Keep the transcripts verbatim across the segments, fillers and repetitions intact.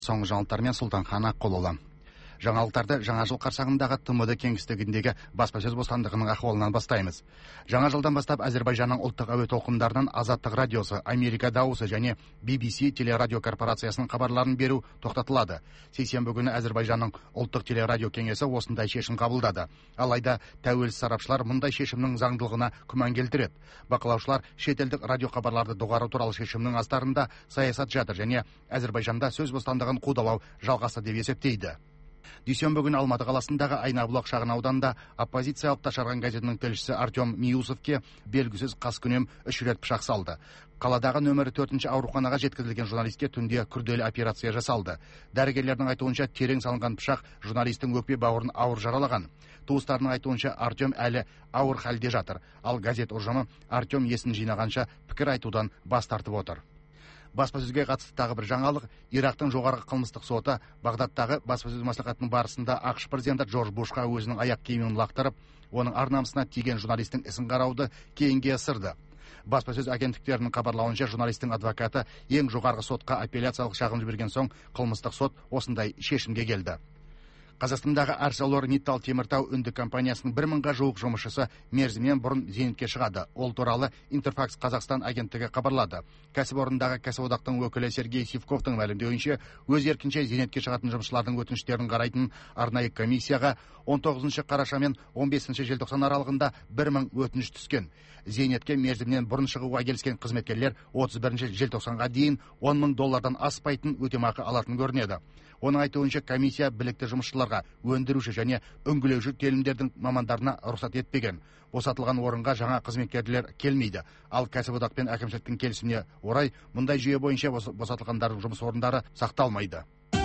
Соңғы жаңалықтармен Сұлтанхан Аққолұлы. Жаңалықтарды жаңа жыл қарсаңындағы ТМД кеңістігіндегі баспасөз бостандығының ахуалынан бастаймыз. Жаңа жылдан бастап Әзербайжанның ұлттық әуе толқындарынан Азаттық радиосы, Америка дауысы және би би си телерадио корпорациясының хабарларын беру тоқтатылады. Сейсенбі күні Әзербайжанның ұлттық телерадио кеңесі осындай шешім қабылдады. Алайда тәуелсіз сарапшылар мұндай шешімнің заңдылығына күмән келтіреді. Бақылаушылар шетелдік радио хабарларды доғару туралы шешімнің астарында саясат жатыр және Әзербайжанда сөз бостандығын қудалау жалғасты деп есептейді. Дүйсенбі күні Алматы қаласындағы Айнабұлақ шағын ауданында оппозициялық Ташарған газетінің тілшісі Артем Миусовке белгісіз қаскүнем үш рет пышақ салды. Қаладағы нөмірі төртінші ауруханаға жеткізілген журналистке түнде күрделі операция жасалды. Дәрігерлердің айтуынша терең салынған пышақ журналистің өкпе бауырын ауыр жаралаған. Туыстарының айтуынша Артем әлі ауыр халде жатыр, ал газет ұжымы Артем есін жинағанша пікір айтудан бас тартып отыр. Баспасөзге қатысты тағы бір жаңалық: Ирактың жоғарғы қылмыстық соты Бағдаттағы баспасөз мәслихатының барысында ақш президенті Джордж Бушқа өзінің аяқ киімін лақтырып, оның ар-намысына тиген журналистің ісін қарауды кейінге ысырды. Баспасөз агенттіктерінің хабарлауынша, журналистің адвокаты ең жоғарғы сотқа апелляциялық шағым жіберген соң, қылмыстық сот осындай шешімге келді. Қазақстандағы ArcelorMittal теміртау үнді компаниясының бір мыңға жуық жұмысшысы мерзімнен бұрын зейнетке шығады. Ол туралы Интерфакс Қазақстан агенттігі хабарлады. Кәсіпорындағы кәсіподақтың өкілі Сергей Сивковтың мәлімдеуінше, өз еркінше зейнетке шығатын жұмысшылардың өтініштерін қарайтын арнайы комиссияға он тоғызыншы қараша мен он бесінші желтоқсан аралығында бір мың өтініш түскен. Зейнетке мерзімнен бұрын шығуға келіскен қызметкерлер отыз бірінші желтоқсанға дейін он мың доллардан аспайтын өтемақы алатын көрінеді. Оның айтуынша, комиссия білікті жұмысшыларға өндіруші және үңгілеуші телімдердің мамандарына рұқсат етпеген. Босатылған орынға жаңа қызметкерлер келмейді. Ал кәсіподақ пен әкімшіліктің келісіміне орай мұндай жүйе бойынша босатылғандардың жұмыс орындары сақталмайды.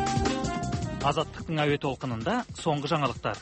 Азаттықтың әуе толқынында соңғы жаңалықтар.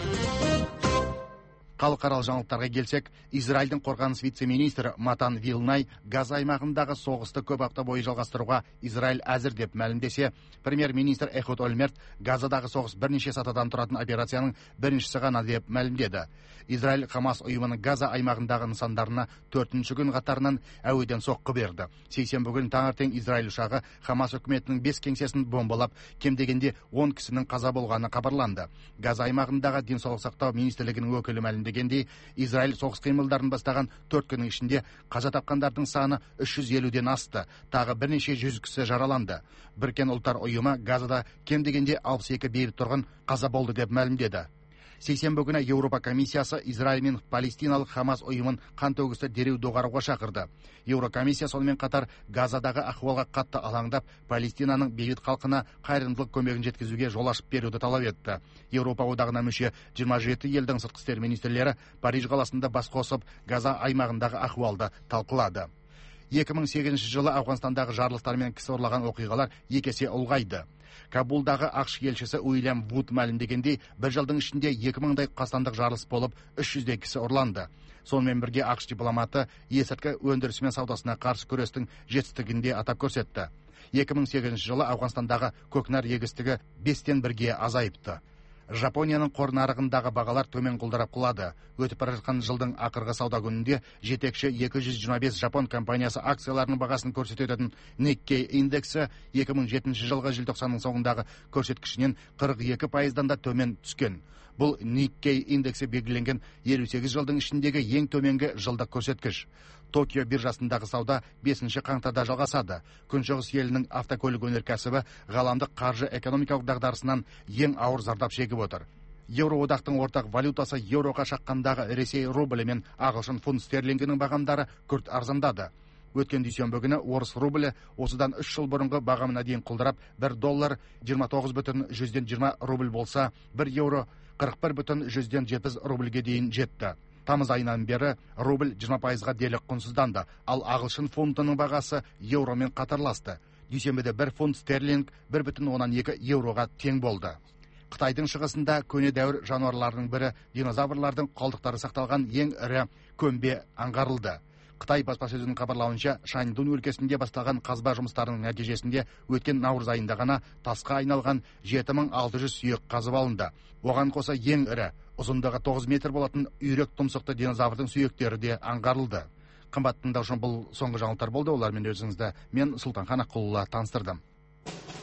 Халықаралық жаңалықтарға келсек, Израильдің қорғаныс вице-министрі Матан Вилнай Газа аймағындағы соғысты көп апта бойы жалғастыруға Израиль әзір деп мәлімдесе, премьер-министр Эхуд Ольмерт Газадағы соғыс бірнеше сатыдан тұратын операцияның біріншісі ғана деп мәлімдеді. Израиль Хамас ұйымының Газа аймағындағы нысандарына төртінші күн қатарынан әуеден соққы берді. Сейсенбі күні таңертең Израиль ұшағы Хамас үкіметінің бес кеңсесін бомбалап, кем дегенде он кісінің қаза болғаны хабарланды. Газа аймағындағы денсаулық сақтау министрлігінің өкілі мәлімдегендей, Израиль соғыс қимылдарын бастаған төрт күннің ішінде қаза тапқандардың саны үш жүз елуден асты. Тағы бірнеше жүз кісі жараланды. Біріккен ұлттар ұйымы Газада кем дегенде алпыс екі бейбіт тұрғын қаза болды деп мәлімдеді. Сейсенбі күні Еуропа комиссиясы Израиль мен палестиналық Хамас ұйымын қантөгісті дереу доғаруға шақырды. Еурокомиссия сонымен қатар Газадағы ахуалға қатты алаңдап, Палестинаның бейбіт халқына қайырымдылық көмегін жеткізуге жол ашып беруді талап етті. Еуропа одағына мүше жиырма жеті елдің сыртқы істер министрлері Париж қаласында бас қосып, Газа аймағындағы ахуалды талқылады. екі мың сегізінші жылы Ауғанстандағы жарылыстар мен кісі ұрлаған оқиғалар екі есе ұлғайды. Кабулдағы ақш елшісі Уильям Вуд мәлімдегендей, бір жылдың ішінде екі мыңдай қастандық жарылыс болып, үш жүздей кісі ұрланды. Сонымен бірге ақш дипломаты есірткі өндірісі мен саудасына қарсы күрестің жетістігінде атап көрсетті. екі мың сегізінші жылы Ауғанстандағы көкнар егістігі бестен бірге азайыпты. Жапонияның қор нарығындағы бағалар төмен құлдырап құлады. Өтіп бара жатқан жылдың ақырғы сауда күнінде жетекші екі жүз жиырма бес жапон компаниясы акцияларының бағасын көрсететін Nikkei индексі екі мың жетінші жылғы желтоқсанның соңындағы көрсеткішінен қырық екі пайыздан да төмен түскен. Бұл Nikkei индексі белгіленген елу сегіз жылдың ішіндегі ең төменгі жылдық көрсеткіш. Токио биржасындағы сауда бесінші қаңтарда жалғасады. Күншығыс елінің автокөлік өнеркәсібі ғаламдық қаржы экономикалық дағдарысынан ең ауыр зардап шегіп отыр. Еуроодақтың ортақ валютасы еуроға шаққандағы Ресей рублі мен ағылшын фунт стерлингінің бағамдары күрт арзандады. Өткен дүйсенбі күні орыс рублі осыдан үш жыл бұрынғы бағамына дейін құлдырап, бір доллар жиырма тоғыз бүтін жүзден жиырма рубль болса, бір еуро қырық бір бүтін жүзден жетпіс рубльге дейін жетті. Тамыз айынан бері рубль жиырма пайызға дерлік құнсызданды, ал ағылшын фунтының бағасы еуромен қатарласты. Дүйсенбіде бір фунт стерлинг бір бүтін оннан екі еуроға тең болды. Қытайдың шығысында көне дәуір жануарларының бірі динозаврлардың қалдықтары сақталған ең ірі көмбе аңғарылды. Қытай баспасөзінің хабарлауынша, Шаньдун өлкесінде басталған қазба жұмыстарының нәтижесінде өткен наурыз айында ғана тасқа айналған жеті мың алты жүз сүйек қазып алынды. Оған қоса ең ірі, ұзындығы тоғыз метр болатын үйрек тұмсықты динозаврдың сүйектері де аңғарылды. Қымбатты тыңдаушым, бұл соңғы жаңалықтар болды. Олармен өзіңізді мен Сұлтанхан Аққолұлы таныстырдым.